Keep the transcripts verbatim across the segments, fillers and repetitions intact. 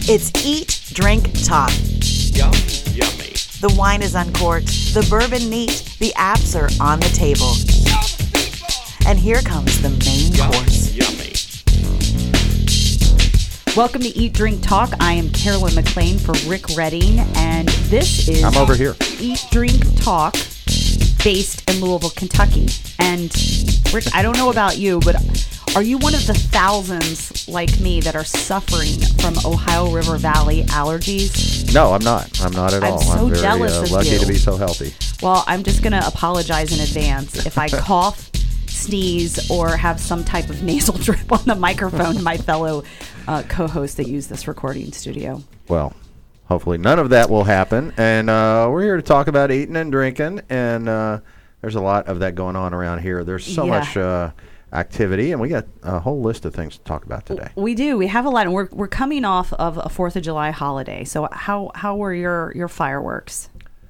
It's Eat, Drink, Talk. Yum, yummy. The wine is uncorked, the bourbon neat, the apps are on the table. And here comes the main Yum, course. yummy. Welcome to Eat, Drink, Talk. I am Carolyn McLean for Rick Redding, and this is I'm over here. Eat, Drink, Talk, based in Louisville, Kentucky. And Rick, I don't know about you, but are you one of the thousands like me that are suffering from Ohio River Valley allergies? No, I'm not. I'm not at I'm all. so I'm very jealous uh, of lucky you. to be so healthy. Well, I'm just going to apologize in advance if I cough, sneeze, or have some type of nasal drip on the microphone to my fellow uh, co-hosts that use this recording studio. Well, hopefully none of that will happen. And uh, we're here to talk about eating and drinking. And uh, there's a lot of that going on around here. There's so Yeah. much uh, activity, and we got a whole list of things to talk about today. We do. We have a lot, and we're we're coming off of a Fourth of July holiday. So how how were your your fireworks?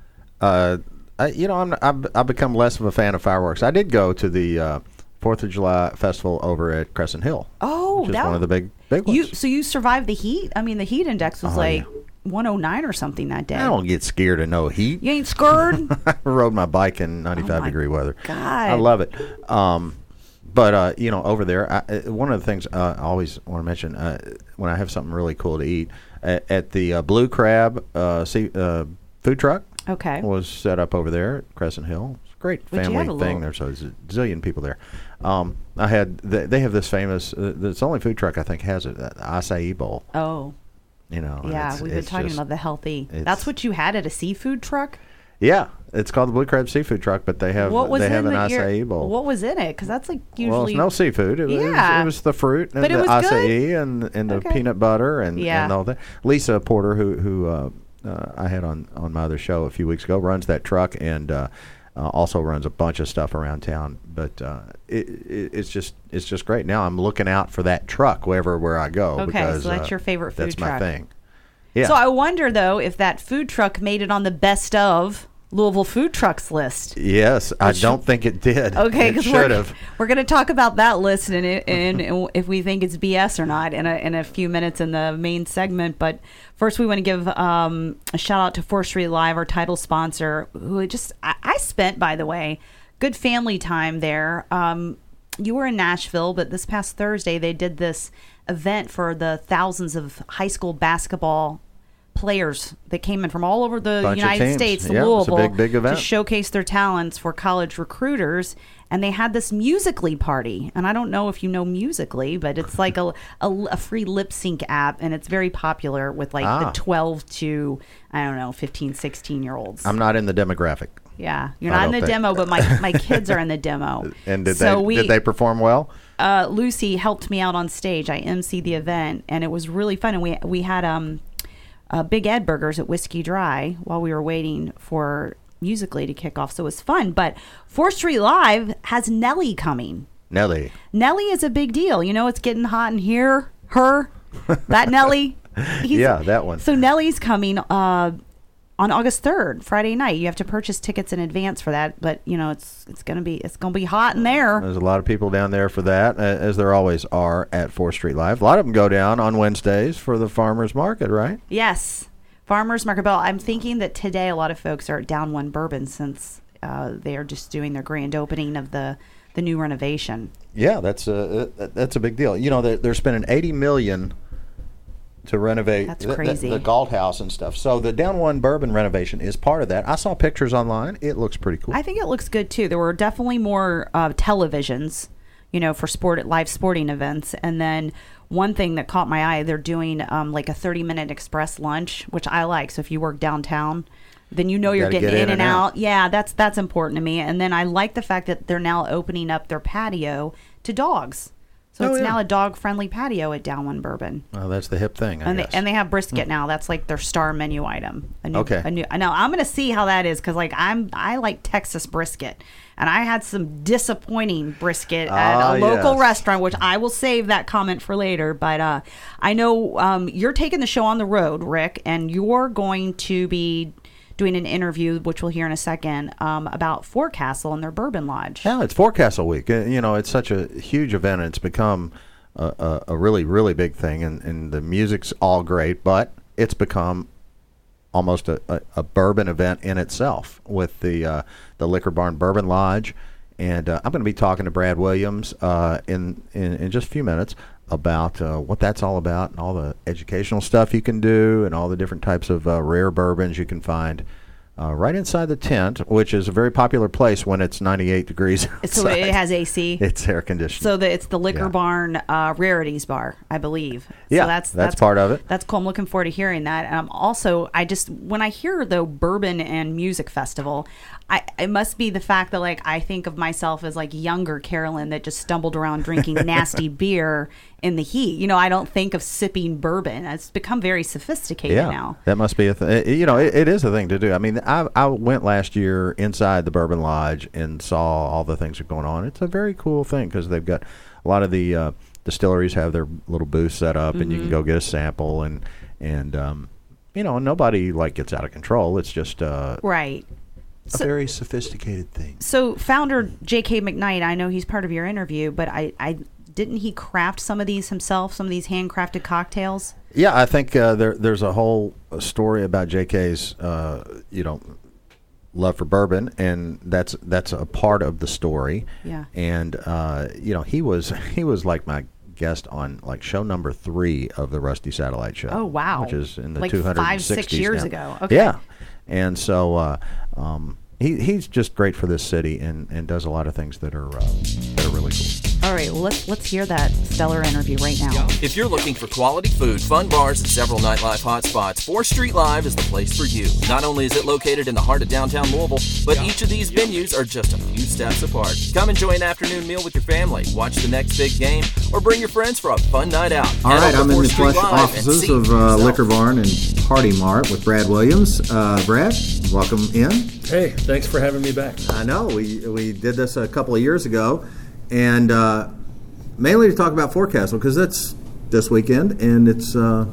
Uh, I, you know, I'm, I've, I've become less of a fan of fireworks. I did go to the uh, Fourth of July festival over at Crescent Hill. Oh, which is that one of the big big ones. You so you survived the heat? I mean, the heat index was Oh, like yeah. one oh nine or something that day. I don't get scared of no heat. You ain't scared? I rode my bike in ninety-five Oh my degree weather. God. I love it. Um, but, uh, you know, over there, I, uh, one of the things uh, I always want to mention uh, when I have something really cool to eat, at, at the uh, Blue Crab uh, sea, uh, food truck Okay. was set up over there at Crescent Hill. It's a great Would you family have a thing. little- There's a zillion people there. Um, I had, they, they have this famous, uh, it's the only food truck I think has it, the acai bowl. Oh. You know, and Yeah, it's- we've been it's talking just- about the healthy. it's- That's what you had at a seafood truck? Yeah, it's called the Blue Crab Seafood Truck, but they have What was they in have an the, acai your, bowl. What was in it? Because that's like usually. Well, it's no seafood. It, was, Yeah. it was the fruit and But it the was acai and and the Okay. peanut butter and, Yeah. and all that. Lisa Porter, who who uh, uh, I had on, on my other show a few weeks ago, runs that truck and uh, uh, also runs a bunch of stuff around town. But uh, it, it, it's just it's just great. Now I'm looking out for that truck wherever where I go. Okay, because, so that's uh, your favorite food that's truck. my thing. Yeah. So I wonder though if that food truck made it on the best of Louisville food trucks list. yes, I Which- don't think it did. Okay, it because should we're, have. we're going to talk about that list and, it, and, and if we think it's B S or not in a, in a few minutes in the main segment. But first, we want to give um, a shout out to fourth Street Live, our title sponsor, who just I, I spent, by the way, good family time there. Um, you were in Nashville, but this past Thursday they did this event for the thousands of high school basketball players that came in from all over the Bunch of United teams. States to Yeah, it was a Louisville big, big event. to showcase their talents for college recruiters. And they had this Musical.ly party. And I don't know if you know Musical.ly, but it's like a, a, a free lip sync app. And it's very popular with like Ah. the twelve to, I don't know, fifteen, sixteen year olds. I'm not in the demographic. Yeah. You're I not in don't the think. demo, but my, my kids are in the demo. And did so they we, did they perform well? uh, Lucy helped me out on stage. I emceed the event, and it was really fun. And we we had um, uh, Big Ed Burgers at Whiskey Dry while we were waiting for Musical.ly to kick off. So it was fun. But fourth Street Live has Nelly coming. Nelly. Nelly is a big deal. You know, it's getting hot in here. Her, that Nelly. He's- Yeah, that one. So Nelly's coming uh, on August third, Friday night. You have to purchase tickets in advance for that, but you know it's it's gonna be it's gonna be hot in there. There's a lot of people down there for that, uh, as there always are at fourth Street Live. A lot of them go down on Wednesdays for the farmers market, right? Yes, Farmers Market Bell. I'm thinking that today a lot of folks are down one bourbon since uh, they are just doing their grand opening of the the new renovation. Yeah, that's a uh, that's a big deal. You know, they're, they're spending eighty million dollars to renovate That's the- the- crazy. the Galt House and stuff. So the down one bourbon renovation is part of that. I saw pictures online. It looks pretty cool. I think it looks good too. There were definitely more uh, televisions, you know, for sport live sporting events. And then one thing that caught my eye, they're doing um, like a thirty minute express lunch, which I like. So if you work downtown, then you know You you're gotta getting get in and out. Yeah, that's that's important to me. And then I like the fact that they're now opening up their patio to dogs. So Oh, it's yeah. now a dog friendly patio at Down One Bourbon. Oh, that's the hip thing, I And they, guess. and they have brisket now. That's like their star menu item. A new, Okay. A new. Now I'm gonna see how that is because like I'm I like Texas brisket, and I had some disappointing brisket at Ah, a local yes. restaurant, which I will save that comment for later. But uh, I know um, you're taking the show on the road, Rick, and you're going to be doing an interview, which we'll hear in a second, um, about Forecastle and their Bourbon Lodge. Yeah, it's Forecastle Week. Uh, You know, it's such a huge event. It's become a, a, a really really big thing, and, and the music's all great, but it's become almost a, a, a bourbon event in itself with the uh, the Liquor Barn Bourbon Lodge. And uh, I'm going to be talking to Brad Williams uh, in, in in just a few minutes about uh, what that's all about and all the educational stuff you can do and all the different types of uh, rare bourbons you can find uh, right inside the tent, which is a very popular place when it's ninety-eight degrees outside. So it has A C. It's air conditioned. So the, it's the Liquor Yeah. Barn uh, Rarities Bar, I believe. So Yeah, that's, that's part of it. That's cool. I'm looking forward to hearing that. Um, also, I just when I hear the Bourbon and Music Festival, I it must be the fact that like I think of myself as like younger Carolyn that just stumbled around drinking nasty beer in the heat. You know, I don't think of sipping bourbon. It's become very sophisticated Yeah, now. that must be a thing. You know, it, it is a thing to do. I mean, I I went last year inside the Bourbon Lodge and saw all the things that are going on. It's a very cool thing because they've got a lot of the uh, distilleries have their little booths set up, mm-hmm. and you can go get a sample, and and um, you know, nobody like gets out of control. It's just uh, Right. a So- very sophisticated thing. So founder J K McKnight, I know he's part of your interview, but I, I didn't he craft some of these himself, some of these handcrafted cocktails? Yeah, I think uh, there there's a whole story about J K's uh, you know love for bourbon, and that's that's a part of the story. Yeah. And uh, you know, he was he was like my guest on like show number three of the Rusty Satellite Show. Oh, wow. Which is in the Like two hundred five, sixties six years now. ago. Okay. Yeah. And so uh, um, he he's just great for this city, and, and does a lot of things that are uh, that are really cool. All right, well, let's let's hear that stellar interview right now. If you're looking for quality food, fun bars, and several nightlife hotspots, fourth Street Live is the place for you. Not only is it located in the heart of downtown Louisville, but each of these venues are just a few steps apart. Come enjoy an afternoon meal with your family, watch the next big game, or bring your friends for a fun night out. All Head right, over I'm to in the fourth Street plush Live and offices see of for uh, yourself. Liquor Barn and Party Mart with Brad Williams. Uh, Brad, welcome in. Hey, thanks for having me back. I know we we did this a couple of years ago, and uh, mainly to talk about Forecastle because that's this weekend, and it's uh,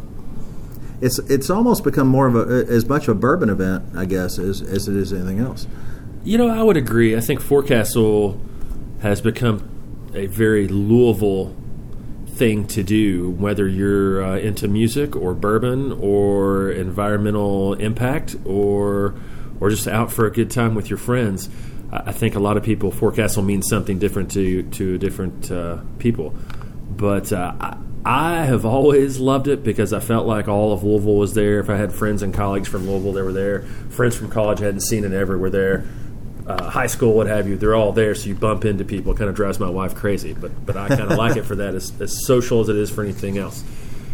it's it's almost become more of a as much a bourbon event, I guess, as as it is anything else. You know, I would agree. I think Forecastle has become a very Louisville thing to do, whether you're uh, into music or bourbon or environmental impact or or just out for a good time with your friends. I think a lot of people, Forecastle means something different to to different uh, people. But uh, I, I have always loved it because I felt like all of Louisville was there. If I had friends and colleagues from Louisville, they were there. Friends from college I hadn't seen in ever were there. Uh, high school, what have you, they're all there, so you bump into people. It kind of drives my wife crazy, but but I kind of like it for that, as, as social as it is for anything else.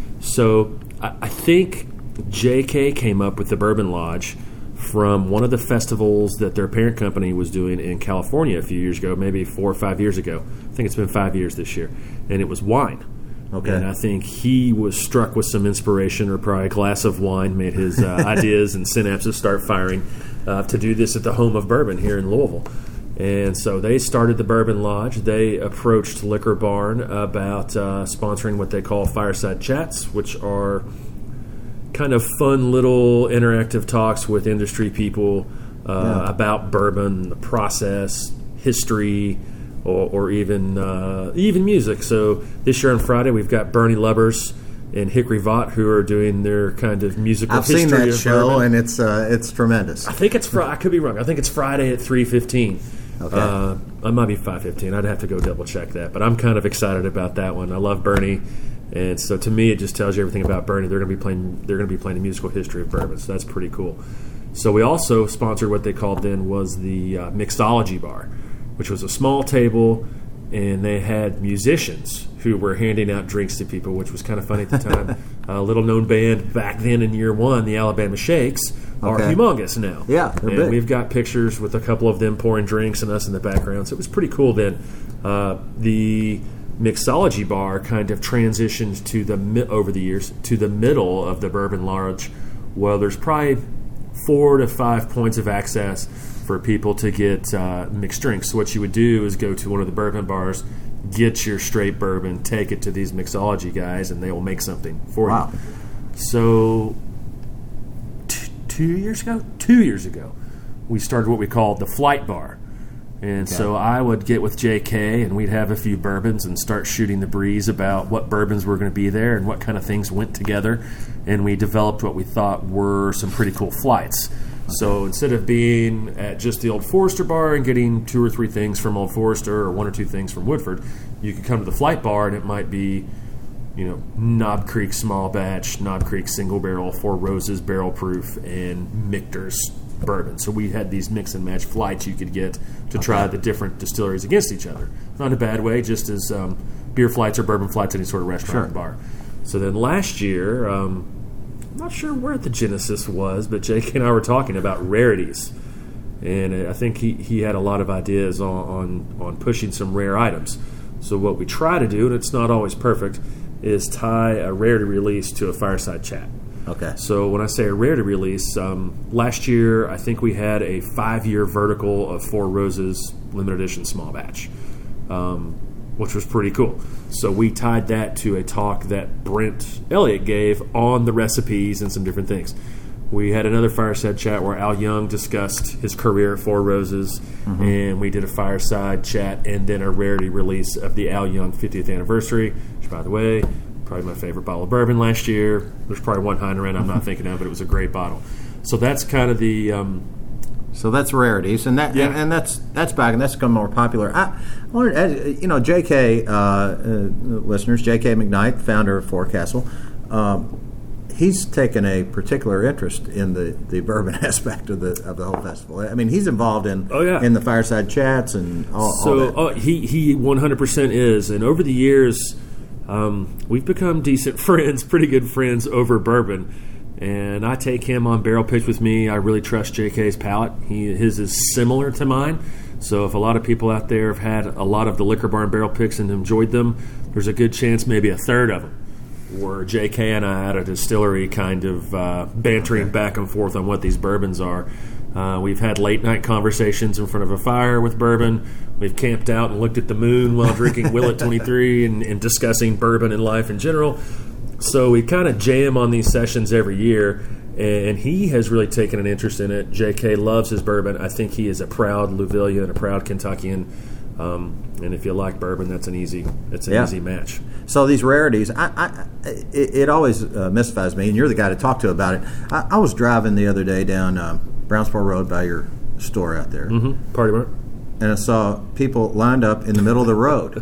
So I, I think J K came up with the Bourbon Lodge from one of the festivals that their parent company was doing in California a few years ago, maybe four or five years ago. I think it's been five years this year, and it was wine. Okay. And I think he was struck with some inspiration, or probably a glass of wine made his uh, ideas and synapses start firing uh, to do this at the home of bourbon here in Louisville. And so they started the Bourbon Lodge. They approached Liquor Barn about uh, sponsoring what they call Fireside Chats, which are kind of fun little interactive talks with industry people uh, Yeah. about bourbon, the process, history, or, or even uh, even music. So this year on Friday, we've got Bernie Lubbers and Hickory Vaught who are doing their kind of musical I've history seen that of show, bourbon. and it's uh, it's tremendous. I think it's Fri- I could be wrong. I think it's Friday at three fifteen. Okay. Uh, it might be five fifteen. I'd have to go double check that, but I'm kind of excited about that one. I love Bernie, and so to me, it just tells you everything about Bernie. They're going to be playing. They're going to be playing the musical history of bourbon, so that's pretty cool. So we also sponsored what they called then was the uh, Mixology Bar, which was a small table, and they had musicians who were handing out drinks to people, which was kind of funny at the time. A little known band back then in year one, the Alabama Shakes, are Okay. humongous now. Yeah, they're and big. we've got pictures with a couple of them pouring drinks and us in the background, so it was pretty cool then. Uh, the Mixology Bar kind of transitioned to the mi- over the years to the middle of the Bourbon Lodge. Well, there's probably four to five points of access for people to get uh, mixed drinks. So what you would do is go to one of the bourbon bars, get your straight bourbon, take it to these mixology guys, and they will make something for Wow. you. So t- two years ago, two years ago, we started what we called the Flight Bar. And Okay. so I would get with J K, and we'd have a few bourbons and start shooting the breeze about what bourbons were going to be there and what kind of things went together. And we developed what we thought were some pretty cool flights. So instead of being at just the Old Forester bar and getting two or three things from Old Forester or one or two things from Woodford, you could come to the flight bar and it might be, you know, Knob Creek small batch, Knob Creek single barrel, Four Roses barrel proof, and Michter's bourbon. So we had these mix and match flights you could get to try the different distilleries against each other. Not in a bad way, just as um, beer flights or bourbon flights at any sort of restaurant Sure. and bar. So then last year, um, I'm not sure where the genesis was, but J K and I were talking about rarities. And I think he, he had a lot of ideas on, on, on pushing some rare items. So what we try to do, and it's not always perfect, is tie a rarity release to a fireside chat. Okay. So when I say a rarity release, um, last year I think we had a five-year vertical of Four Roses limited edition small batch, um, which was pretty cool. So we tied that to a talk that Brent Elliott gave on the recipes and some different things. We had another fireside chat where Al Young discussed his career at Four Roses, mm-hmm. and we did a fireside chat and then a rarity release of the Al Young fiftieth anniversary, which, by the way, probably my favorite bottle of bourbon last year. There's probably one hiding around I'm not thinking of, but it was a great bottle. So that's kind of the... Um, So that's rarities, and that Yeah. and, and that's that's back, and that's become more popular. I, I wondered, as, you know, J K uh, uh, listeners, J K McKnight, founder of Forecastle, um, he's taken a particular interest in the, the bourbon aspect of the of the whole festival. I mean, he's involved in Oh, yeah. in the fireside chats and all, So all that. oh, he he one hundred percent is, and over the years, um, we've become decent friends, pretty good friends over bourbon. And I take him on barrel pitch with me. I really trust J K's palate. He his is similar to mine. So if a lot of people out there have had a lot of the Liquor Barn barrel picks and enjoyed them, there's a good chance maybe a third of them were J K and I at a distillery kind of uh, bantering Okay. back and forth on what these bourbons are. Uh, we've had late night conversations in front of a fire with bourbon. We've camped out and looked at the moon while drinking Willet twenty-three and, and discussing bourbon and life in general. So we kind of jam on these sessions every year, and he has really taken an interest in it. J K loves his bourbon. I think he is a proud Louvillian and a proud Kentuckian. Um, and if you like bourbon, that's an easy it's an Yeah. easy match. So these rarities, I, I, it, it always uh, mystifies me, and you're the guy to talk to about it. I, I was driving the other day down uh, Brownsboro Road by your store out there, Mm-hmm. Party Mark? and I saw people lined up in the middle of the road.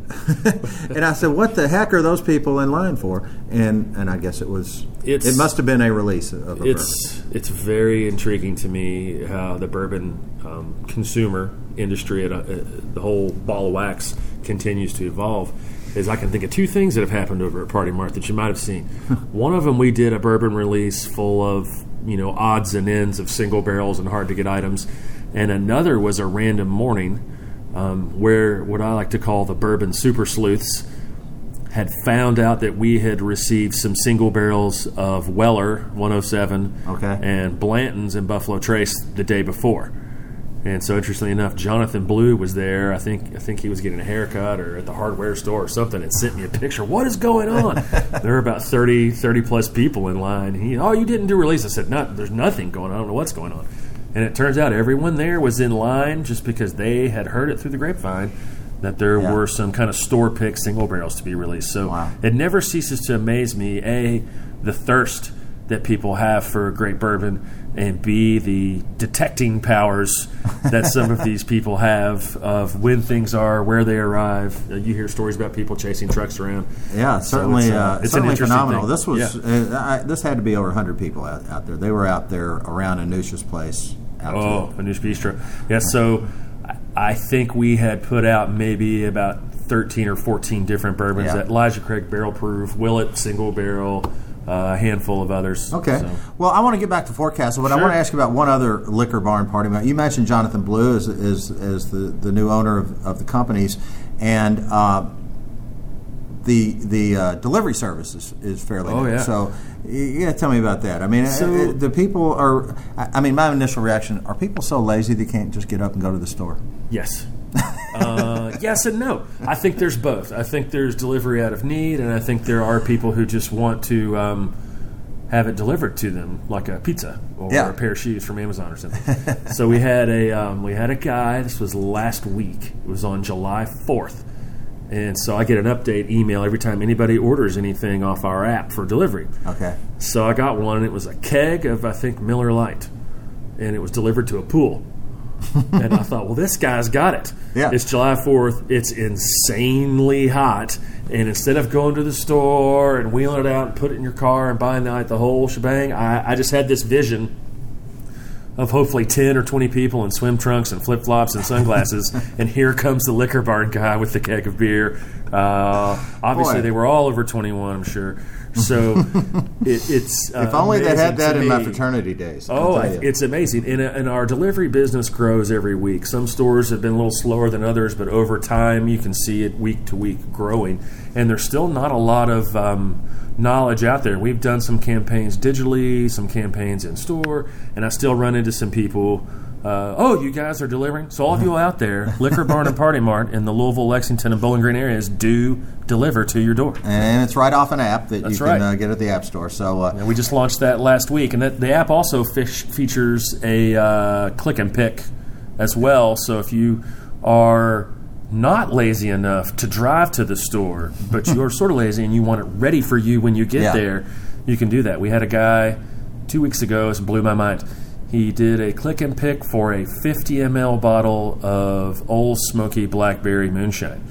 And I said, "What the heck are those people in line for?" And and I guess it was It's- it must have been a release of a bourbon. It's it's very intriguing to me how the bourbon um, consumer industry, at a, uh, the whole ball of wax, continues to evolve. Is I can think of two things that have happened over at Party Mart that you might have seen. One of them, we did a bourbon release full of you know odds and ends of single barrels and hard to get items, and another was a random morning um, where what I like to call the bourbon super sleuths had found out that we had received some single barrels of Weller one oh seven Okay. and Blanton's and Buffalo Trace the day before. And so, interestingly enough, Jonathan Blue was there. I think I think he was getting a haircut or at the hardware store or something, and sent me a picture. What is going on? There were about thirty, thirty plus people in line. He, oh, you didn't do release. I said, no, there's nothing going on. I don't know what's going on. And it turns out everyone there was in line just because they had heard it through the grapevine that there Yeah. were some kind of store pick single barrels to be released. So Wow. it never ceases to amaze me, A, the thirst that people have for great bourbon, and B, the detecting powers that some of these people have of when things are, where they arrive. Uh, you hear stories about people chasing trucks around. Yeah, So certainly, it's, uh, uh, it's an certainly interesting phenomenal. thing. This was Yeah. uh, I, this had to be over one hundred people out, out there. They were out there around Anusha's place. Out Oh, Anush Bistro. Yeah, so I- I think we had put out maybe about thirteen or fourteen different bourbons. Yeah. That Elijah Craig Barrel Proof, Willet Single Barrel, uh, a handful of others. Okay. So- Well, I want to get back to Forecastle, but I Sure. want to ask you about one other Liquor Barn party. You mentioned Jonathan Blue as, as, as the, the new owner of, of the companies, and uh, the the uh, delivery service is, is fairly Oh, new. yeah. So you got to tell me about that. I mean, So- uh, the people are, I I mean, my initial reaction, are people so lazy they can't just get up and go to the store? Yes. uh, yes and no. I think there's both. I think there's delivery out of need, and I think there are people who just want to um, have it delivered to them like a pizza or Yeah. a pair of shoes from Amazon or something. So we had a um, we had a guy. This was last week. It was on July fourth, and so I get an update email every time anybody orders anything off our app for delivery. Okay. So I got one, and it was a keg of, I think, Miller Lite, and it was delivered to a pool. And I thought, well, this guy's got it. Yeah. It's July fourth. It's insanely hot. And instead of going to the store and wheeling it out and putting it in your car and buying like, the whole shebang, I, I just had this vision of hopefully ten or twenty people in swim trunks and flip-flops and sunglasses. And here comes the Liquor Barn guy with the keg of beer. Uh, obviously, Boy. they were all over twenty-one, I'm sure. So it, it's uh, If only they had amazing that to in my me. fraternity days. I'll Oh, tell you. it's amazing. And, uh, and our delivery business grows every week. Some stores have been a little slower than others, but over time you can see it week to week growing. And there's still not a lot of um, knowledge out there. We've done some campaigns digitally, some campaigns in store, and I still run into some people. Uh, oh, you guys are delivering? So all of you out there, Liquor Barn and Party Mart in the Louisville, Lexington, and Bowling Green areas do deliver to your door. And it's right off an app that That's you right. can uh, get at the App Store. So uh, And we just launched that last week. And that, the app also fish, features a uh, click and pick as well. So if you are not lazy enough to drive to the store, but you're sort of lazy and you want it ready for you when you get Yeah. there, you can do that. We had a guy two weeks ago, this blew my mind. He did a click and pick for a fifty milliliter bottle of Old Smoky Blackberry Moonshine.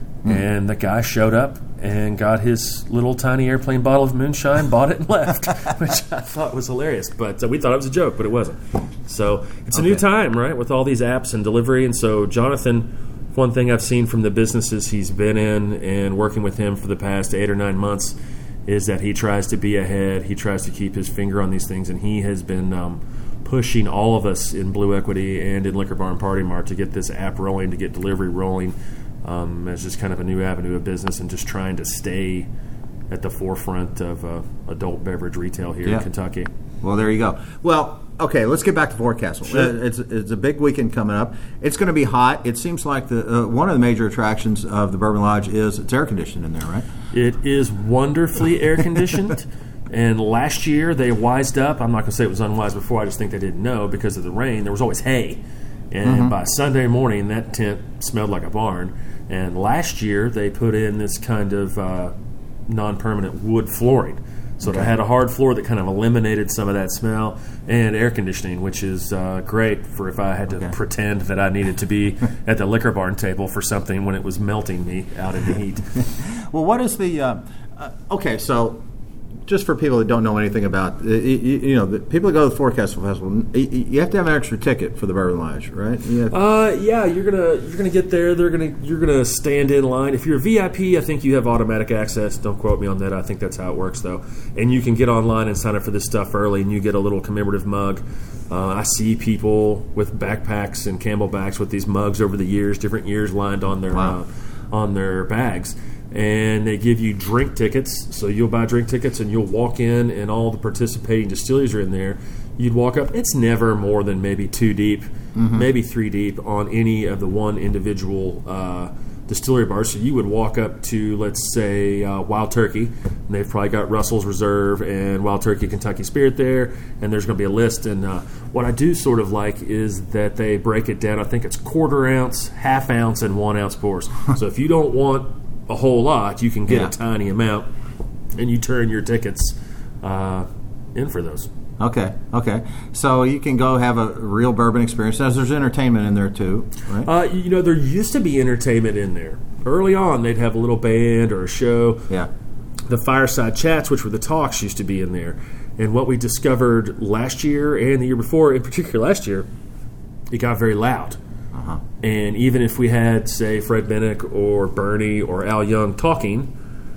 And the guy showed up and got his little tiny airplane bottle of moonshine, bought it, and left, which I thought was hilarious. But uh, we thought it was a joke, but it wasn't. So it's a new Okay. time, right, with all these apps and delivery. And so Jonathan, one thing I've seen from the businesses he's been in and working with him for the past eight or nine months is that he tries to be ahead. He tries to keep his finger on these things, and he has been um, pushing all of us in Blue Equity and in Liquor Barn Party Mart to get this app rolling, to get delivery rolling. Um, as just kind of a new avenue of business, and just trying to stay at the forefront of uh, adult beverage retail here Yeah. in Kentucky. well, there you go. Well, okay, let's get back to Forecastle. Sure. Uh, It's it's a big weekend coming up. It's going to be hot. It seems like the uh, one of the major attractions of the Bourbon Lodge is it's air conditioned in there, right? It is wonderfully air conditioned. And last year they wised up. I'm not going to say it was unwise before. I just think they didn't know because of the rain. There was always hay. And Mm-hmm. by Sunday morning, that tent smelled like a barn. And last year they put in this kind of uh, non-permanent wood flooring. So it had a hard floor that kind of eliminated some of that smell, and air conditioning, which is uh, great for if I had to Okay. pretend that I needed to be at the Liquor Barn table for something when it was melting me out in the heat. Well, what is the uh, uh, okay? So, just for people that don't know anything about, uh, you, you know, the people that go to the Forecastle Festival, you, you have to have an extra ticket for the Bourbon Lodge, right? You have- Uh, yeah, you're gonna you're gonna get there. They're gonna you're gonna stand in line. If you're a V I P, I think you have automatic access. Don't quote me on that. I think that's how it works, though. And you can get online and sign up for this stuff early, and you get a little commemorative mug. Uh, I see people with backpacks and Camelbacks with these mugs over the years, different years lined on their Wow. uh, on their bags. And they give you drink tickets, so you'll buy drink tickets and you'll walk in, and all the participating distilleries are in there. You'd walk up. It's never more than maybe two deep, maybe three deep on any of the one individual uh, distillery bars. So you would walk up to, let's say, uh, Wild Turkey, and they've probably got Russell's Reserve and Wild Turkey Kentucky Spirit there, and there's going to be a list. And uh, what I do sort of like is that they break it down. I think it's quarter ounce, half ounce, and one ounce pours. So if you don't want a whole lot, you can get Yeah. a tiny amount, and you turn your tickets uh, in for those. Okay, okay. So you can go have a real bourbon experience. Now, there's entertainment in there too, right? Uh, you know, there used to be entertainment in there. Early on, they'd have a little band or a show. Yeah. The fireside chats, which were the talks, used to be in there. And what we discovered last year and the year before, in particular last year, it got very loud. Uh-huh. And even if we had, say, Fred Bennick or Bernie or Al Young talking,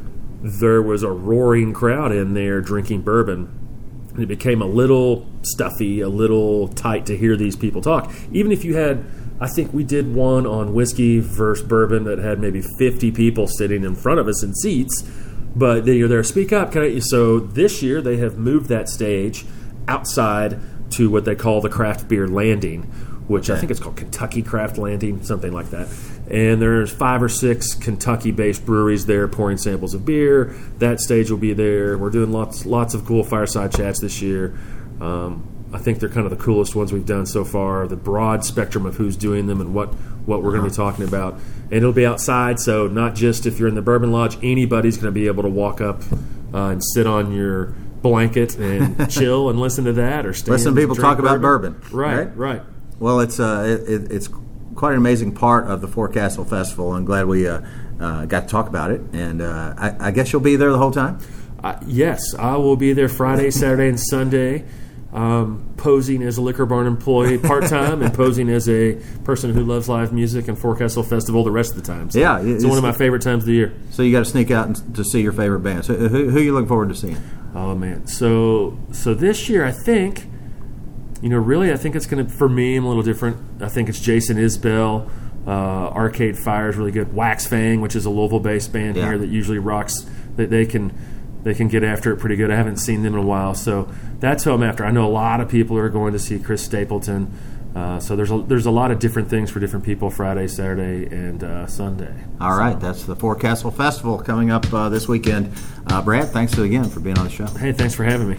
there was a roaring crowd in there drinking bourbon. And it became a little stuffy, a little tight to hear these people talk. Even if you had, I think we did one on whiskey versus bourbon that had maybe fifty people sitting in front of us in seats, but they, you're there, speak up. Can I? So this year they have moved that stage outside to what they call the craft beer landing, which I Okay. think it's called Kentucky Craft Landing, something like that. And there's five or six Kentucky-based breweries there pouring samples of beer. That stage will be there. We're doing lots lots of cool fireside chats this year. Um, I think they're kind of the coolest ones we've done so far. The broad spectrum of who's doing them and what, what we're going to be talking about. And it'll be outside, so not just if you're in the Bourbon Lodge, anybody's going to be able to walk up uh, and sit on your blanket and chill and listen to that, or stand Listen to people drink talk about bourbon. Right, right? right. Well, it's uh, it, it, it's quite an amazing part of the Forecastle Festival. I'm glad we uh, uh, got to talk about it, and uh, I, I guess you'll be there the whole time. Uh, yes, I will be there Friday, Saturday, and Sunday, um, posing as a Liquor Barn employee part-time and posing as a person who loves live music and Forecastle Festival the rest of the time. So Yeah, it's it's- one of my favorite times of the year. So you got to sneak out and, to see your favorite bands. Who, who, who are you looking forward to seeing? Oh, man. So so this year, I think, you know, really, I think it's going to, for me, I'm a little different. I think it's Jason Isbell. Uh, Arcade Fire is really good. Wax Fang, which is a Louisville-based band Yeah. here that usually rocks, that they can they can get after it pretty good. I haven't seen them in a while, so that's who I'm after. I know a lot of people are going to see Chris Stapleton. Uh, so there's a, there's a lot of different things for different people Friday, Saturday, and uh, Sunday. All right, that's the Forecastle Festival coming up uh, this weekend. Uh, Brad, thanks again for being on the show. Hey, thanks for having me.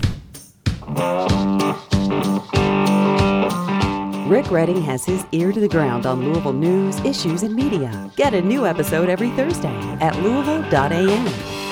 Rick Redding has his ear to the ground on Louisville news, issues, and media. Get a new episode every Thursday at louisville dot a m.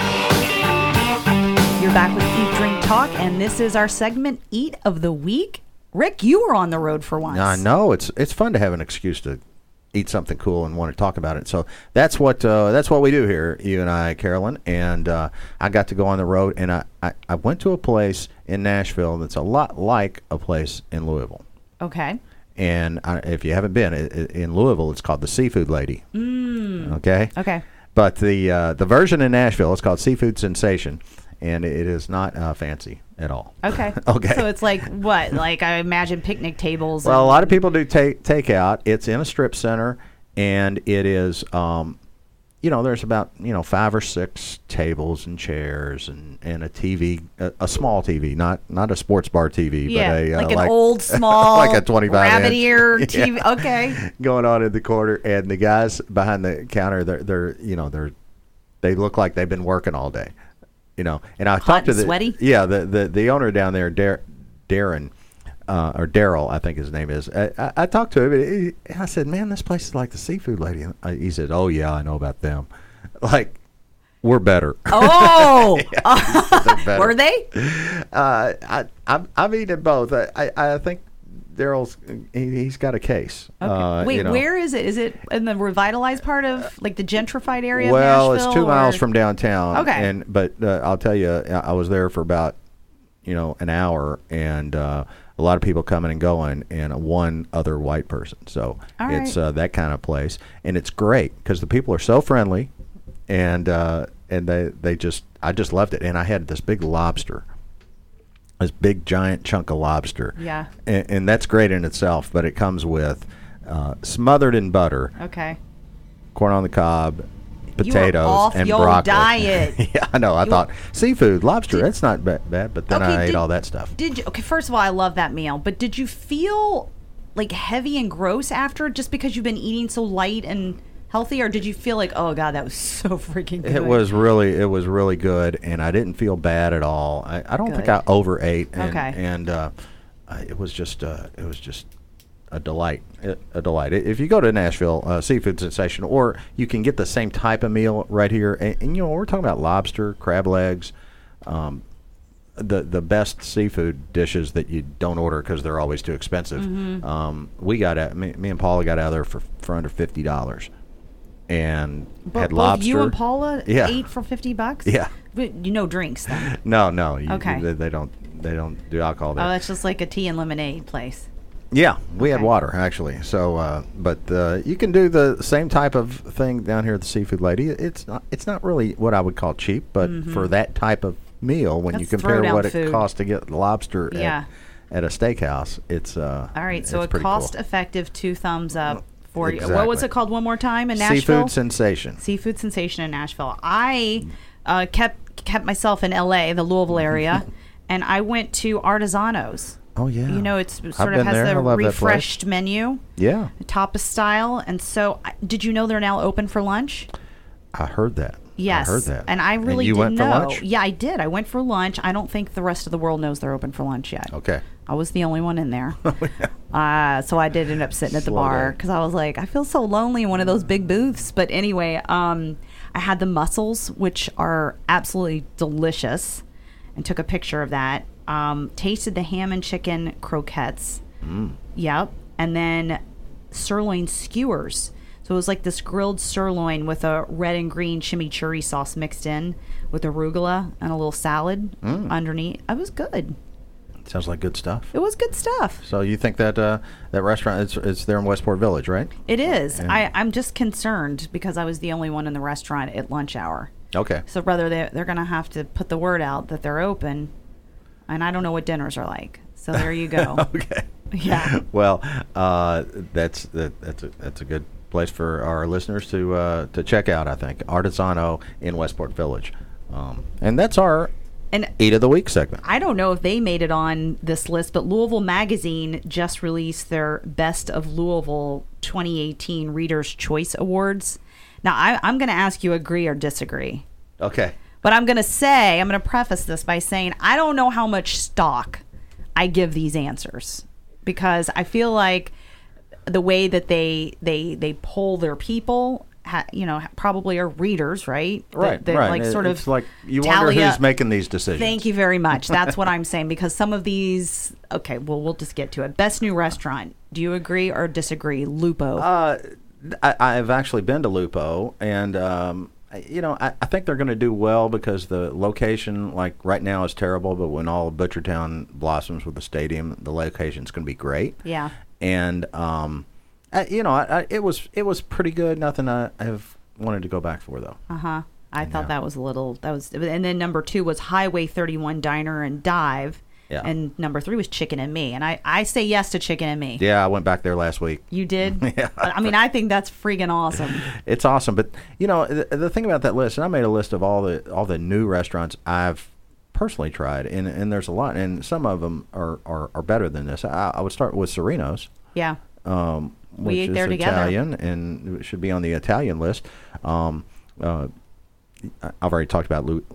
You're back with Eat, Drink, Talk, and this is our segment, Eat of the Week. Rick, you were on the road for once. I know it's it's fun to have an excuse to eat something cool and want to talk about it. So that's what uh, that's what we do here, you and I, Carolyn. And uh, I got to go on the road, and I, I, I went to a place in Nashville that's a lot like a place in Louisville. Okay. And I, if you haven't been i- i- in Louisville, it's called the Seafood Lady. Mm. Okay. Okay. But the uh, the version in Nashville is called Seafood Sensation, and it is not uh, fancy at all. Okay. Okay. So it's like what? Like I imagine picnic tables. Well, a and- lot of people do take takeout. It's in a strip center, and it is, um, you know, there's about you know five or six tables and chairs and, and a T V, a, a small T V, not not a sports bar T V, yeah, but a uh, like an old small, like a twenty-five rabbit inch. ear T V. Yeah. Okay. Going on in the corner, and the guys behind the counter, they're they're you know they're they look like they've been working all day, you know. And I Hot talked to and the sweaty? yeah the, the the owner down there, Dar- Darren. Uh, or Daryl, I think his name is. I, I, I talked to him. And he, I said, "Man, this place is like the Seafood Lady." And I, he said, "Oh yeah, I know about them. Like, we're better." Oh, They're better. were they? Uh, I, I've, I've eaten both. I, I, I think Daryl's he, he's got a case. Okay. Uh, Wait, you know. where is it? Is it in the revitalized part of like the gentrified area? Well, of it's Nashville, two miles or- from downtown. Okay. And but uh, I'll tell you, I I was there for about you know an hour, and uh, a lot of people coming and going, and one other white person. So All it's right. uh, that kind of place, and it's great because the people are so friendly, and uh, and they they just I just loved it, and I had this big lobster. This big giant chunk of lobster. Yeah. And, and that's great in itself, but it comes with uh, smothered in butter, Okay. corn on the cob, You are potatoes, off and your broccoli. diet. Yeah, I know. I You- thought seafood, lobster, Did- that's not ba- bad, but then Okay, I ate did- all that stuff. Did you? Okay, first of all, I love that meal, but did you feel like heavy and gross after just because you've been eating so light and healthy, or did you feel like, oh god, that was so freaking good? It was really, it was really good, and I didn't feel bad at all. I, I don't think Good. I overate, and, Okay. and uh, I- it was just, uh, it was just a delight, a, a delight. I- If you go to Nashville, uh, Seafood Sensation, or you can get the same type of meal right here, and, and you know we're talking about lobster, crab legs, um, the the best seafood dishes that you don't order because they're always too expensive. Mm-hmm. Um, we got out, me, me and Paula got out of there for for under fifty dollars, and Bo- had both lobster. you and Paula Yeah. ate for fifty bucks. Yeah. But you know drinks then. No, no. You, Okay. They, they don't. They don't do alcohol there. Oh, that's just like a tea and lemonade place. yeah, we had okay. water actually. So, uh, but uh, you can do the same type of thing down here at the Seafood Lady. It's not. It's not really what I would call cheap, but for that type of meal, when you Mm-hmm. That's compare throwdown what it food. costs to get lobster Yeah. at, at a steakhouse, it's uh. All right, so it's a pretty cool. cost-effective two thumbs up for you. What was Exactly. it called one more time in Nashville? Seafood Sensation. Seafood Sensation in Nashville. I uh, kept kept myself in L A, the Louisville area, and I went to Artisano's. Oh yeah. You know, it's sort I've of been has there. I the love that place. refreshed menu, Yeah, tapas style. And so, I- did you know they're now open for lunch? I heard that. Yes, I heard that. and I really you didn't went for know. lunch? Yeah, I did. I went for lunch. I don't think the rest of the world knows they're open for lunch yet. Okay. I was the only one in there. Oh, uh, so I did end up sitting at the Slow bar day. because I was like, I feel so lonely in one of those big booths. But anyway, um, I had the mussels, which are absolutely delicious, and took a picture of that. Um, tasted the ham and chicken croquettes. Mm. Yep. And then sirloin skewers. So it was like this grilled sirloin with a red and green chimichurri sauce mixed in with arugula and a little salad Mm. underneath. It was good. Sounds like good stuff. It was good stuff. So you think that uh, that restaurant it's it's there in Westport Village, right? It is. And- I, I'm just concerned because I was the only one in the restaurant at lunch hour. Okay. So whether they're, they're going to have to put the word out that they're open, and I don't know what dinners are like. So there you go. Okay. Yeah. Well, uh, that's that, that's a, that's a good place for our listeners to uh, to check out. I think Artisano in Westport Village, um, and that's our And Eat of the Week segment. I don't know if they made it on this list, but Louisville Magazine just released their Best of Louisville twenty eighteen Reader's Choice Awards. Now, I, I'm going to ask you agree or disagree. Okay. But I'm going to say, I'm going to preface this by saying I don't know how much stock I give these answers because I feel like the way that they they they poll their people, ha, you know, probably are readers, right? Right. That, that, right. Like It- sort it's of like you tally wonder who's up- making these decisions. Thank you very much. That's what I'm saying because some of these. Okay, well, we'll just get to it. Best new restaurant. Do you agree or disagree? Lupo. Uh, I, I've actually been to Lupo, and um, I- you know, I, I think they're going to do well because the location, like right now, is terrible. But when all of Butchertown blossoms with the stadium, the location's going to be great. yeah. And um, I, you know, I, I, it was it was pretty good. Nothing I have wanted to go back for though. Uh huh. I thought Yeah. that was a little. That was, and then number two was Highway thirty-one Diner and Dive. Yeah. And number three was Chicken and Me, and I, I say yes to Chicken and Me. Yeah, I went back there last week. You did? Yeah. I mean, I think that's freaking awesome. It's awesome, but you know the, the thing about that list, and I made a list of all the all the new restaurants I've personally tried, and and there's a lot, and some of them are are, are better than this. I, I would start with Sereno's, Yeah. um, We which ate is there together. Italian, and it should be on the Italian list. Um, uh, I- I've already talked about Lu,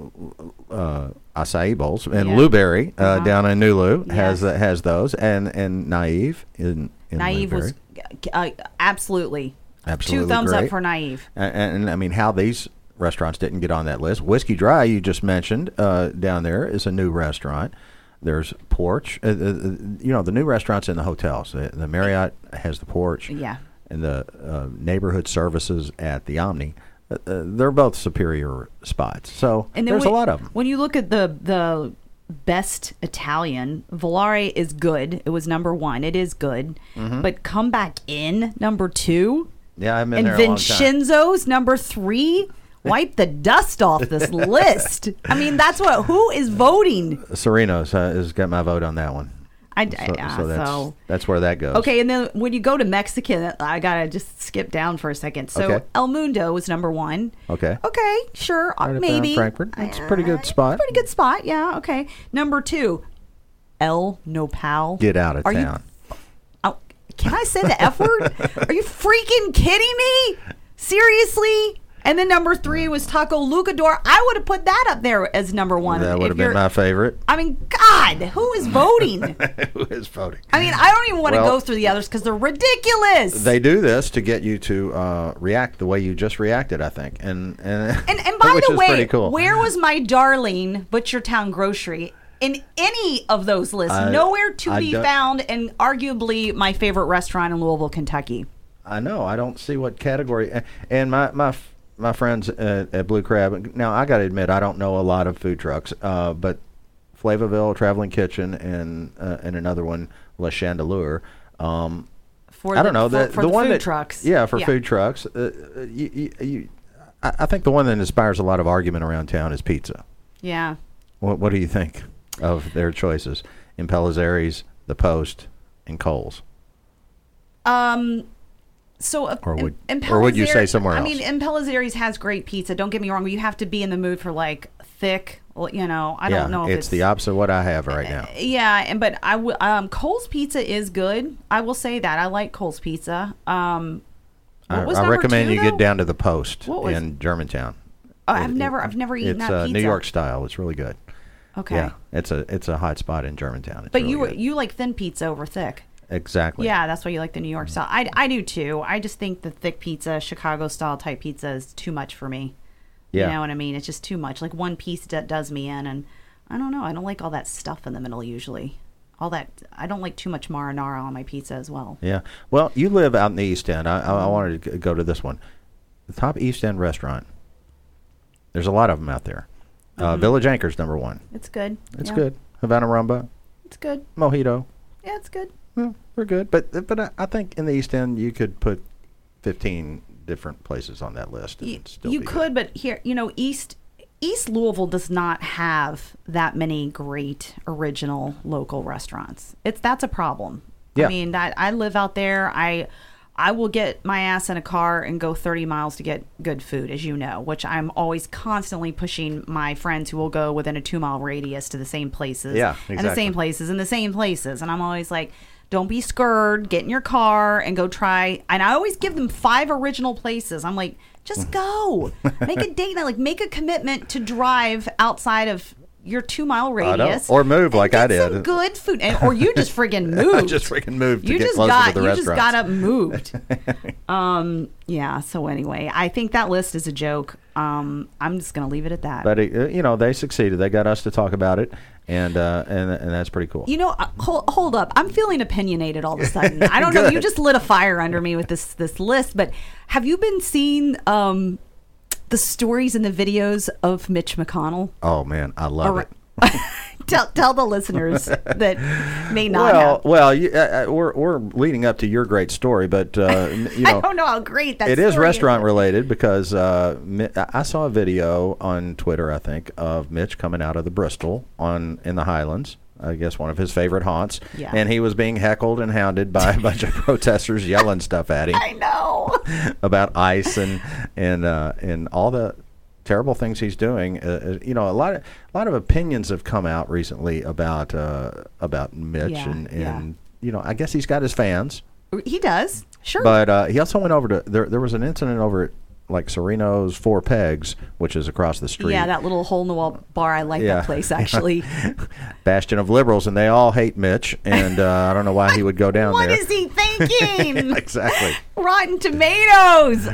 uh, acai bowls, and Yeah. Louberry uh, Uh-huh. down in Nulu has Yes. uh, has those, and and Naive in, in Naive was Louberry. uh, absolutely. Absolutely Two thumbs great. up for Naive. And, and I mean, how these restaurants didn't get on that list. Whiskey Dry, you just mentioned, uh, down there is a new restaurant. There's Porch. Uh, uh, you know, the new restaurants in the hotels. The, the Marriott has the Porch. Yeah. And the uh, neighborhood services at the Omni. Uh, uh, they're both superior spots. So And then there's when, a lot of them. When you look at the the best Italian, Volare is good. It was number one. It is good. Mm-hmm. But Come Back In, number two. Yeah, I've been And there a long time. Vincenzo's, number three. Wipe the dust off this list. I mean, that's what. Who is voting? Sereno's uh, has got my vote on that one. I, So, I- so that's so- that's where that goes. Okay, and then when you go to Mexican, I gotta just skip down for a second. So Okay. El Mundo was number one. Okay. Okay, sure, uh, Right up there in maybe Frankfurt. That's a pretty good Uh, spot. Pretty good spot, yeah. Okay, number two, El Nopal. Get out of Are you- town. Oh, can I say the F word? Are you freaking kidding me? Seriously? And then number three was Taco Lucador. I would have put that up there as number one. That would if have been you're- my favorite. I mean, God, who is voting? Who is voting? I mean, I don't even want to Well, go through the others because they're ridiculous. They do this to get you to uh, react the way you just reacted, I think, and and And and by which the is way, pretty cool. where was my darling Butchertown Grocery in any of those lists? I- Nowhere to I be don't- found, and arguably my favorite restaurant in Louisville, Kentucky. I know I don't see what category. And my my f- my friends at, at Blue Crab. Now I got to admit I don't know a lot of food trucks, uh, but Flavaville Traveling Kitchen and uh, and another one, Le Chandelure. Um, For I the, don't know for, the for the, the one food that trucks. yeah for food trucks. Uh, uh, you, you, you, I, I think the one that inspires a lot of argument around town is pizza. Yeah. What what do you think of their choices? Impellizzeri's, The Post, and Cole's. Um. So, uh, Or would- Im- or would you say Impellizzeri- somewhere I else? mean, Impellizzeri's has great pizza. Don't get me wrong, but you have to be in the mood for like thick. Well, you know, I yeah, don't know if it's, it's the opposite of what I have right now. Yeah, and but I w- um Cole's Pizza is good. I will say that I like Cole's Pizza. Um, what I, was I number recommend two, you though? get down to the Post What was- in Germantown. Oh, I've It- never, it- I've never eaten it's that uh, pizza. New York style. It's really good. Okay. Yeah, it's a it's a hot spot in Germantown. It's But really you good. you like thin pizza over thick. exactly. Yeah, that's why you like the New York style. I, I do too. I just think the thick pizza, Chicago style type pizza, is too much for me. Yeah. You know what I mean? It's just too much. Like one piece d- does me in, and I don't know. I don't like all that stuff in the middle usually. All that I don't like too much marinara on my pizza as well. Yeah. Well, you live out in the East End. I, I, I wanted to g- go to this one. The top East End restaurant. There's a lot of them out there. Uh, Mhm. Village Anchor's number one. It's good. It's Yeah. good. Havana Rumba, It's good. Mojito. Yeah, it's good. Well, they're good. But but I, I think in the East End you could put fifteen different places on that list. And You, still you be could, good. but here, you know, East East Louisville does not have that many great original local restaurants. It's that's a problem. Yeah. I mean, that I live out there. I I will get my ass in a car and go thirty miles to get good food, as you know, which I'm always constantly pushing my friends who will go within a two mile radius to the same places. Yeah, And the exactly. same places and the same places. And I'm always like, don't be scared. Get in your car and go try. And I always give them five original places. I'm like, just go. Make a date night. Like, make a commitment to drive outside of your two mile I know. radius. Or move and like get I did. Some good food. And, or you just friggin' moved. just freaking moved to you get just closer got, to the you restaurants. just got up and moved. um, yeah. So anyway, I think that list is a joke. Um, I'm just gonna leave it at that. But it, uh, you know, they succeeded. They got us to talk about it, and uh, and and that's pretty cool. You know, uh, hold, hold up. I'm feeling opinionated all of a sudden. I don't know. You just lit a fire under me with this this list. But have you been seeing um, the stories and the videos of Mitch McConnell? Oh man, I love Or- it. tell tell the listeners that may not Well, have. well, you, uh, uh, we're we're leading up to your great story, but uh, n- you know, I don't know how great that it is story restaurant related because uh, Mi- I I saw a video on Twitter, I think, of Mitch coming out of the Bristol on in the Highlands. I guess one of his favorite haunts, Yeah. and he was being heckled and hounded by a bunch of protesters yelling stuff at him I know. about ICE and and uh, and all the terrible things he's doing. Uh, uh, you know, a lot of a lot of opinions have come out recently about uh, about Mitch, Yeah, and and yeah. you know, I guess he's got his fans, He does. Sure. but uh, he also went over to there. There was an incident over at like Sereno's Four Pegs, which is across the street. yeah, that little hole in the wall bar. I like Yeah. that place actually. bastion of liberals, and they all hate Mitch, and uh, I don't know why he would go down What there. is he thinking? exactly. Rotten Tomatoes.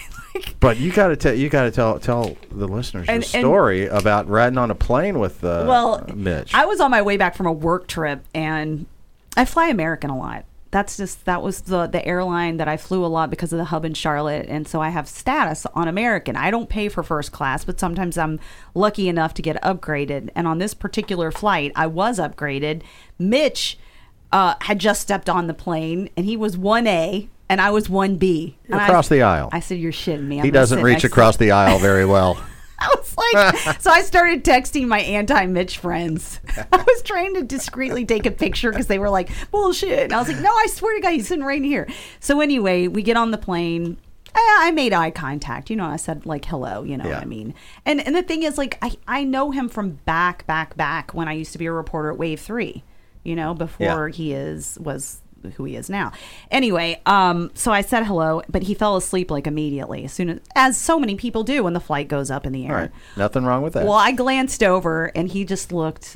But you got to tell you got to tell tell the listeners And- the and- story about riding on a plane with uh, Well, Mitch. I was on my way back from a work trip, and I fly American a lot. That's just that was the the airline that I flew a lot because of the hub in Charlotte, and so I have status on American. I don't pay for first class, but sometimes I'm lucky enough to get upgraded. And on this particular flight, I was upgraded. Mitch uh, had just stepped on the plane, and he was one A, and I was one B. You're And across I, the aisle. I said, "You're shitting me." I'm He gonna doesn't sit reach next to across you." the aisle very well. I was like, so I started texting my anti-Mitch friends. I was trying to discreetly take a picture because they were like, bullshit. And I was like, no, I swear to God, he's sitting right here. So anyway, we get on the plane. I I made eye contact. You know, I said like, hello, you know Yeah. what I mean? And and the thing is, like, I, I know him from back, back, back when I used to be a reporter at Wave three, you know, before Yeah. he is was who he is now. Anyway, um, so I said hello, but he fell asleep like immediately as soon as, as so many people do when the flight goes up in the air. All right, nothing wrong with that. Well, I glanced over and he just looked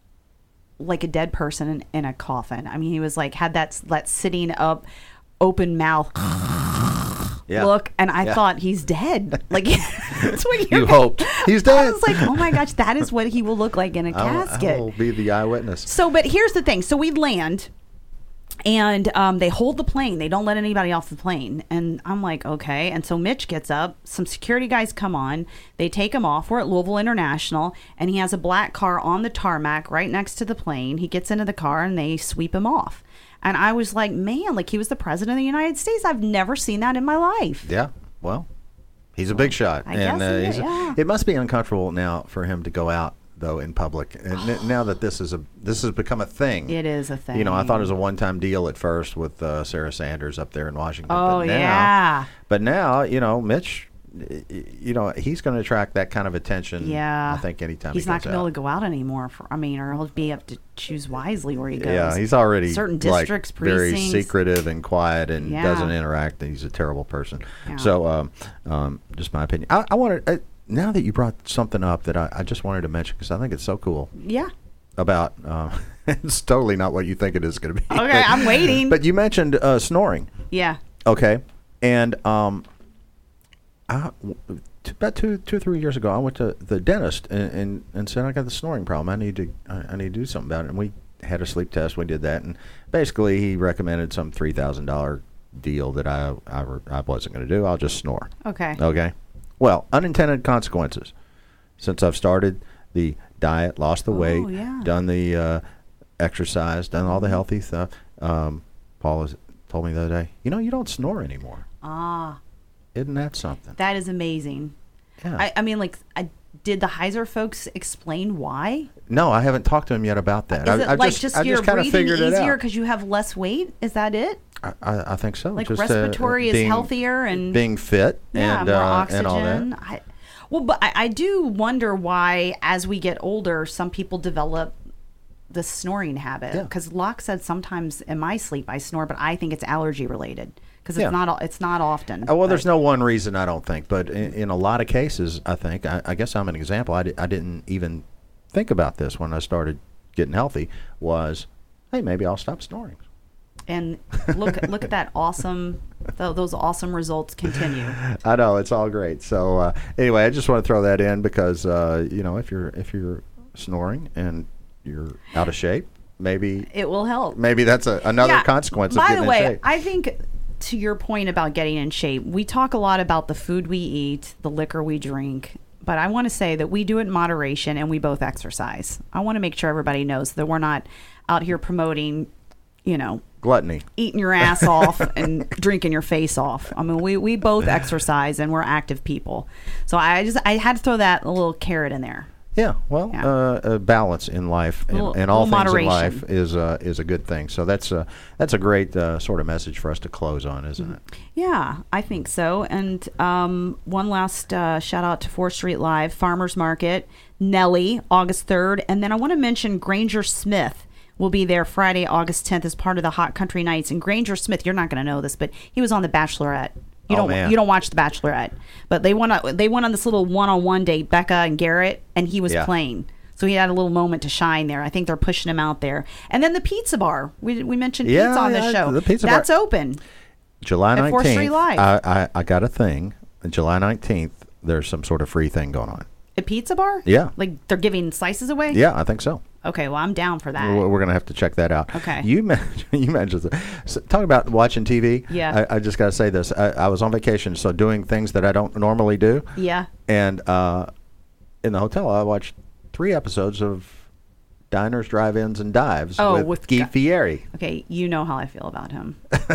like a dead person in, in a coffin. I mean, he was like, had that, that sitting up, open mouth yeah. look, and I Yeah. thought he's dead. Like, that's what you're You hoped. He's I dead. was like, oh my gosh, that is what he will look like in a I'll- casket. I'll be the eyewitness. So, but here's the thing. So we land, and um, they hold the plane. They don't let anybody off the plane. And I'm like, okay. And so Mitch gets up. Some security guys come on. They take him off. We're at Louisville International, and he has a black car on the tarmac right next to the plane. He gets into the car, and they sweep him off. And I was like, man, like he was the president of the United States. I've never seen that in my life. Yeah. Well, he's a big shot, I and guess he he's is, yeah. it must be uncomfortable now for him to go out though in public. And n- now that this is a this has become a thing. It is a thing. You know, I thought it was a one-time deal at first with uh, Sarah Sanders up there in Washington. Oh, but now, yeah. But now, you know, Mitch y- y- you know, he's going to attract that kind of attention. Yeah. I think anytime he's he not goes going to be able out. to go out anymore. For, I mean, or he'll be up to choose wisely where he goes. Yeah, he's already certain like, districts, very precincts. secretive and quiet and Yeah. doesn't interact. He's a terrible person. Yeah. So, um, um, just my opinion. I, I wanted uh, now that you brought something up that I, I just wanted to mention because I think it's so cool. Yeah. About um, it's totally not what you think it is going to be. Okay, but, I'm waiting. But you mentioned uh, snoring. Yeah. Okay, and um, I, t- about two, two or three years ago, I went to the dentist and, and, and said I got the snoring problem. I need to, I, I need to do something about it. And we had a sleep test. We did that, and basically he recommended some three thousand dollar deal that I, I, re- I wasn't going to do. I'll just snore. Okay. Okay. Well, unintended consequences. Since I've started the diet, lost the Oh, weight, yeah. done the uh, exercise, done all the healthy stuff. Um, Paul has told me the other day, you know, you don't snore anymore. Ah, Isn't that something? that is amazing. Yeah. I, I mean, like, I, did the Heiser folks explain why? No, I haven't talked to him yet about that. Is I, it I like just, just, I you're just kind of breathing figured it easier out. because you have less weight? Is that it? I, I, I think so. Like just, respiratory uh, is being, healthier and being fit yeah, and, more uh, oxygen. and all that. I, well, but I, I do wonder why, as we get older, some people develop the snoring habit. Yeah. Because Locke said sometimes in my sleep I snore, but I think it's allergy related because it's Yeah. not al- it's not often. Oh, well, there's but- no one reason, I don't think. But in, in a lot of cases, I think, I, I guess I'm an example. I, di- I didn't even think about this when I started getting healthy was, hey, maybe I'll stop snoring. And look look at that awesome th- those awesome results continue. I know, it's all great. So uh, anyway, I just want to throw that in because, uh, you know, if you're if you're snoring and you're out of shape, maybe It will help. maybe that's a, another Yeah. consequence of By getting the way, in shape. I think to your point about getting in shape, we talk a lot about the food we eat, the liquor we drink, but I want to say that we do it in moderation and we both exercise. I want to make sure everybody knows that we're not out here promoting, you know, Gluttony. eating your ass off and drinking your face off. I mean, we, we both exercise and we're active people. So I just I had to throw that a little carrot in there. Yeah, well, Yeah. Uh, a balance in life and, Little- and all little things in moderation. life is uh, is a good thing. So that's a that's a great uh, sort of message for us to close on, isn't it? Yeah, I think so. And um, one last uh, shout out to fourth Street Live, Farmers Market, Nelly, August third. And then I want to mention Granger Smith will be there Friday, August tenth as part of the Hot Country Nights. And Granger Smith, you're not going to know this, but he was on The Bachelorette. You Oh, don't man. you don't watch The Bachelorette, but they went on, they went on this little one-on-one date, Becca and Garrett, and he was Yeah. playing. So he had a little moment to shine there. I think they're pushing him out there. And then the pizza bar. We we mentioned Yeah, pizza on the yeah, show. the pizza bar. That's open. July At fourth Street nineteenth, Live. I, I, I got a thing. July nineteenth, there's some sort of free thing going on. A pizza bar? Yeah. Like they're giving slices away? Yeah, I think so. Okay, well, I'm down for that. We're, we're going to have to check that out. Okay. You mentioned, you mentioned so, talking about watching T V. Yeah. I, I just got to say this. I, I was on vacation, so doing things that I don't normally do. Yeah. And uh, in the hotel, I watched three episodes of Diners, Drive-Ins, and Dives Oh, with, with Guy Guy- Fieri. Okay, you know how I feel about him.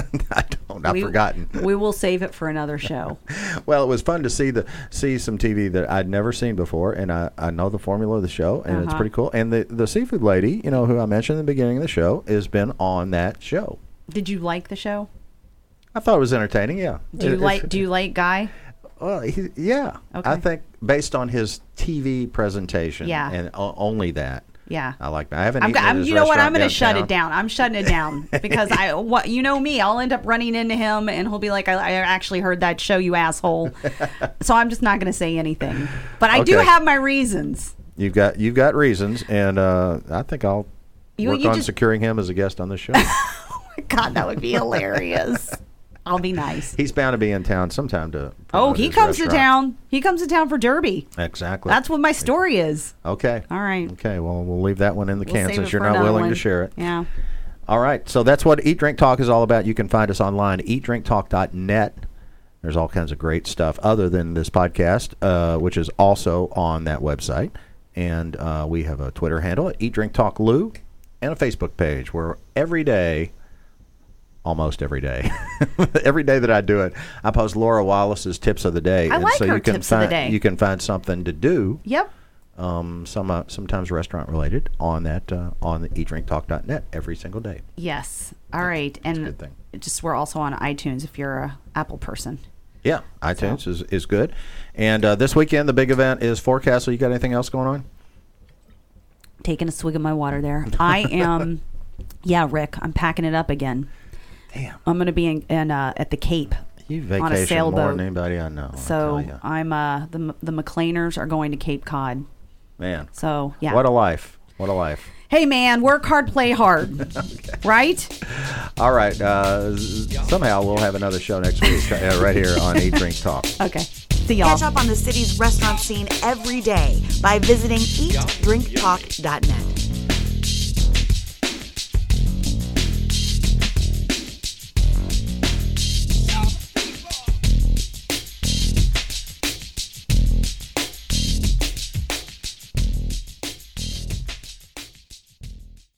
I don't. I've we, forgotten. We will save it for another show. Well, it was fun to see the see some T V that I'd never seen before, and I, I know the formula of the show, and it's Uh-huh. pretty cool. And the the seafood lady, you know, who I mentioned in the beginning of the show, has been on that show. Did you like the show? I thought it was entertaining. Yeah. Do you It- like it's- Do you like Guy? Well, he, yeah. Okay. I think based on his T V presentation, Yeah. and o- only that. Yeah. I like that. I haven't I'm, eaten at I'm, his you know what? I'm restaurant going to shut downtown. it down. I'm shutting it down because I, what you know me, I'll end up running into him and he'll be like, I, I actually heard that show, you asshole. So I'm just not going to say anything. But I do Okay. have my reasons. You've got you've got reasons, and uh, I think I'll You- work you on just- securing him as a guest on the show. God, that would be hilarious. I'll be nice. He's bound to be in town sometime to. Oh, promote he his comes to restaurant. town. He comes to town for Derby. Exactly. That's what my story is. Okay. All right. Okay. Well, we'll leave that one in the We'll can save since it you're for not another willing one. to share it. Yeah. All right. So that's what Eat Drink Talk is all about. You can find us online, eat drink talk dot net. There's all kinds of great stuff other than this podcast, uh, which is also on that website. And uh, we have a Twitter handle at Eat Drink Talk Lou and a Facebook page where every day, almost every day, every day that I do it, I post Laura Wallace's tips of the day. I and like so her you can tips of the find, day. You can find something to do. Yep. Um, some uh, sometimes restaurant related on that uh, on the eat drink talk dot net every single day. Yes. All right. a And good thing. just we're also on iTunes if you're a Apple person. Yeah, iTunes so. is, is good. And uh, this weekend, the big event is Forecastle. You got anything else going on? Taking a swig of my water there. I am, yeah, Rick, I'm packing it up again. Damn. I'm going to be in, in uh, at the Cape. You vacation on a sailboat. more than anybody I know. So I I'm uh, the the McLeaners are going to Cape Cod. Man. So yeah. What a life. What a life. Hey man, work hard, play hard. Okay. Right? All right. Uh, somehow we'll have another show next week uh, right here on Eat Drink Talk. Okay. See y'all. Catch up on the city's restaurant scene every day by visiting eat drink talk dot net.